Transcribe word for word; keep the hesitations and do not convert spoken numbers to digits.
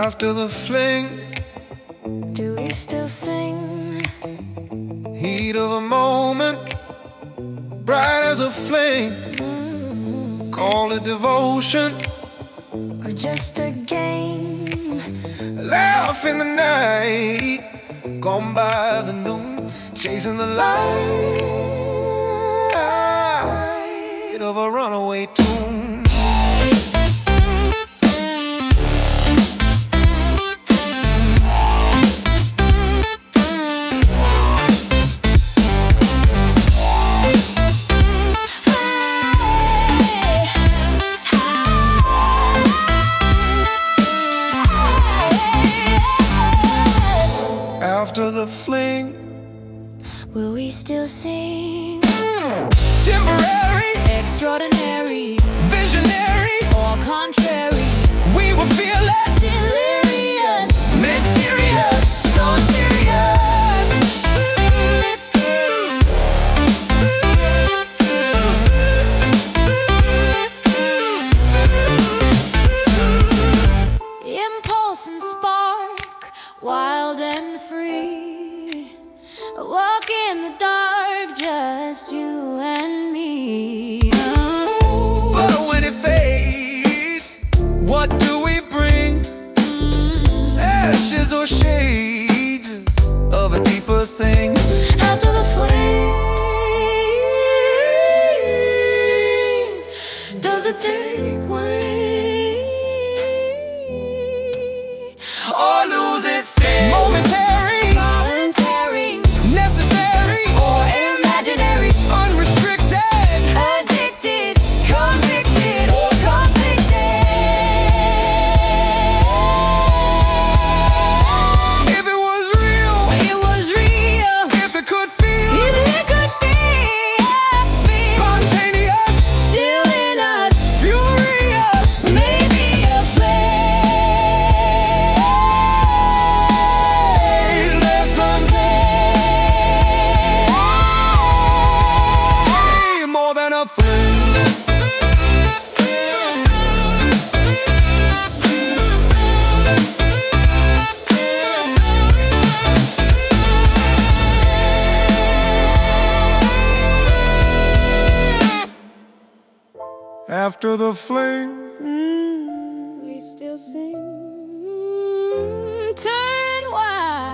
After the fling, do we still sing? Heat of a moment, bright as a flame. Mm-hmm. Call it devotion, or just a game? Laugh in the night, gone by the noon, chasing the light of a runaway tune. After the fling, will we still sing? Temporary, extraordinary, visionary, or contrary, we were fearless, delirious, mysterious, so serious. impulse and spark, wild and free, a walk in the dark, just you and me. But when it fades, what do we bring? Ashes or shades of a deeper thing? After the flame, does it take way Or lose its sting? Momentary, voluntary, necessary, or imaginary, unrestricted, addicted, convicted, or conflicted? if it was real, It was real, if it could feel, if it could feel, feel spontaneous, still in us, furious, maybe a flame. listen, more than a flame. After the flame, We still sing. Turn wide.